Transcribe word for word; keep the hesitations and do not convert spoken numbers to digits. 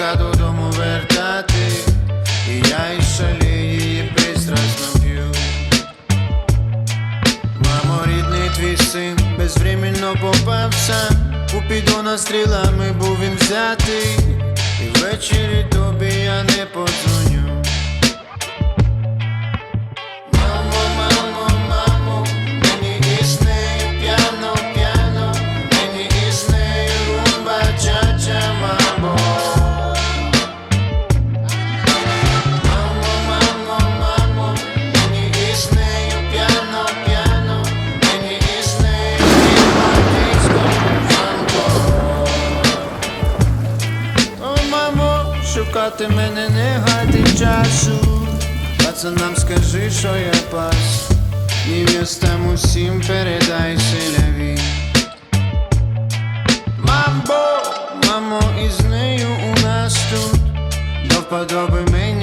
батька додому вертати, і я із шалії її пристрасно п'ю. Мамо, рідний твій син безвременно попав сам, у підона стрілами був він взятий, і ввечері тобі я не подзвоню. Мамо, мамо, мамо, мені із нею п'яно, п'яно, мені із нею румба, ча-ча, мамо. Мамо, мамо, мамо, мені із нею п'яно, п'яно, мені із нею румба, диско, фанко. О, мамо, шукати мене не гати часу, пацанам скажи, що я пас, невестам усім передай селяві. Мамбо, мамо, із нею у нас тут до вподоби мені